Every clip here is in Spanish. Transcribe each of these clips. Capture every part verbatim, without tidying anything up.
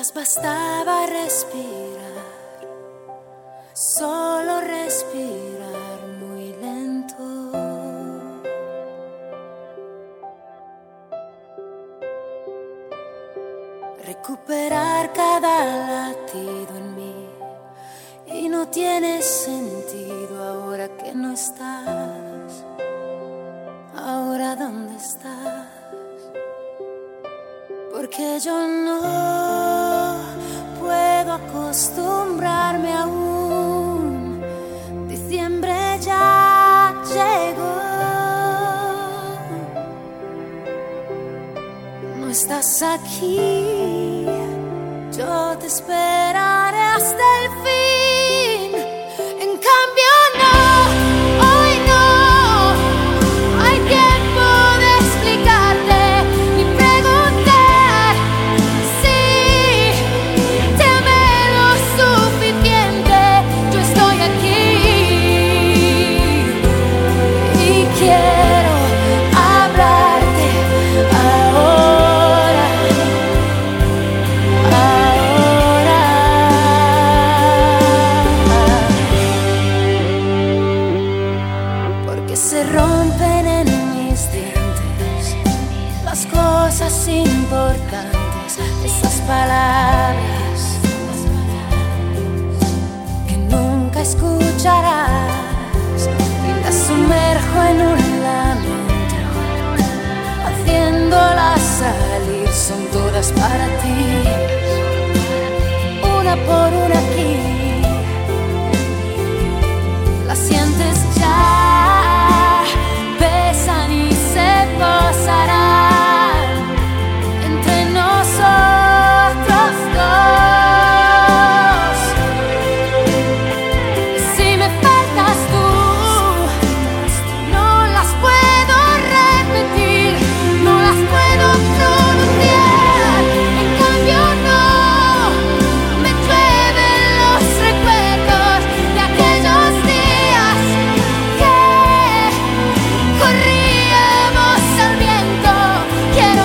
Quizás bastaba respirar, solo respirar muy lento. Recuperar cada latido en mí, y no tiene sentido ahora que no estás. Ahora ¿dónde estás? Porque yo no puedo acostumbrarme aún. Diciembre ya llegó. No estás aquí, yo te esperaré hasta el fin. En cambio no, hoy no hay tiempo de explicarte ni preguntar si te amé lo suficiente. Yo estoy aquí y quiero hablarte ahora, ahora. Porque se rompen en mis dientes las cosas importantes, esas palabras que nunca escucharás, y las sumerjo en un lamento, haciéndolas salir. Son todas para ti, una por una aquí. Las sientes ya, pesan y se posarán entre nosotros dos. Si me faltas tú, no las puedo repetir, no las puedo pronunciar. En cambio no, me llueven los recuerdos de aquellos días que corríamos al viento. Quiero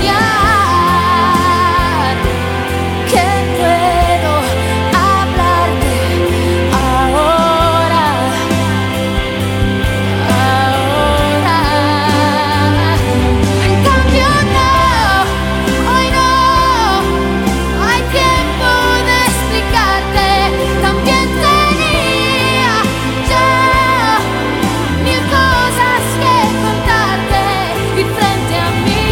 soñar que puedo hablarte ahora, ahora. En cambio no, hoy no hay tiempo de explicarte. También tenía yo mil cosas que contarte, y frente a mí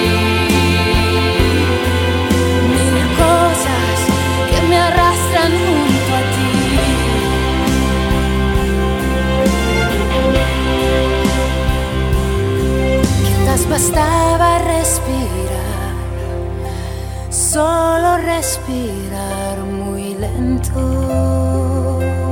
mil cosas que me arrastran junto a ti. Quizás bastaba respirar, solo respirar muy lento.